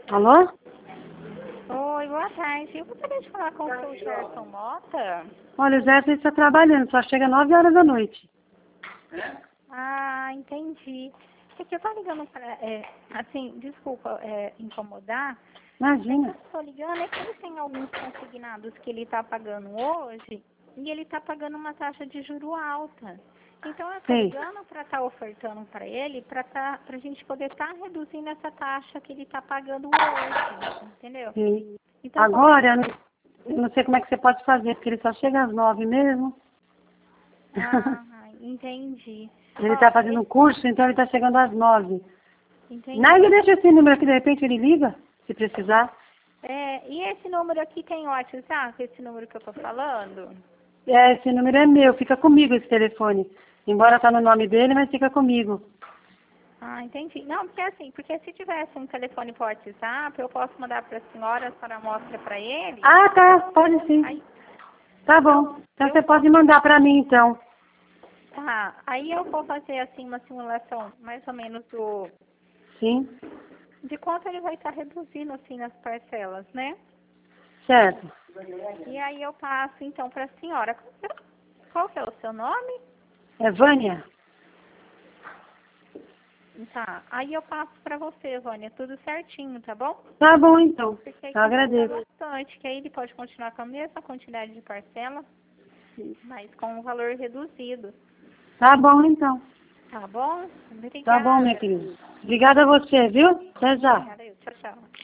Alô? Oi, boa tarde. Eu gostaria de falar com o seu Gerson Mota. Olha, o Gerson está trabalhando, só chega 9 horas da noite. Ah, entendi. É que eu tô ligando para, assim, desculpa incomodar. Imagina. Eu tô ligando, é que ele tem alguns consignados que ele tá pagando hoje e ele tá pagando uma taxa de juro alta. Então eu tô Sei. ligando para estar ofertando para ele, pra gente poder estar reduzindo essa taxa que ele tá pagando hoje, entendeu? Sim. Então, Agora, eu não sei como é que você pode fazer, porque ele só chega às 9 mesmo. Ah, entendi. Ele Ó, está fazendo um curso, então ele está chegando às 9. entendi. Nada, deixa esse número aqui, de repente ele liga, se precisar. E esse número aqui tem WhatsApp, esse número que eu tô falando? É, esse número é meu, fica comigo esse telefone. Embora tá no nome dele, mas fica comigo. Ah, entendi. Não, porque assim, porque se tivesse um telefone por WhatsApp, eu posso mandar para a senhora, a senhora mostra para ele. Ah, tá, pode sim. Aí, Tá bom. Então eu você posso, pode mandar pra mim, então. tá, aí eu vou fazer assim uma simulação mais ou menos Sim, de quanto ele vai estar reduzindo assim nas parcelas, né? certo. E aí eu passo então para a senhora. Qual que é o seu nome? É Vânia? Tá, aí eu passo para você, Vânia, tudo certinho, tá bom? Tá bom, então. Porque aí Eu facilita agradeço. bastante, que aí ele pode continuar com a mesma quantidade de parcela, mas com um valor reduzido. Tá bom, então. Tá bom? Tá bom, minha Obrigada. querida. Obrigada a você, viu? Até já. Obrigada, tchau, tchau.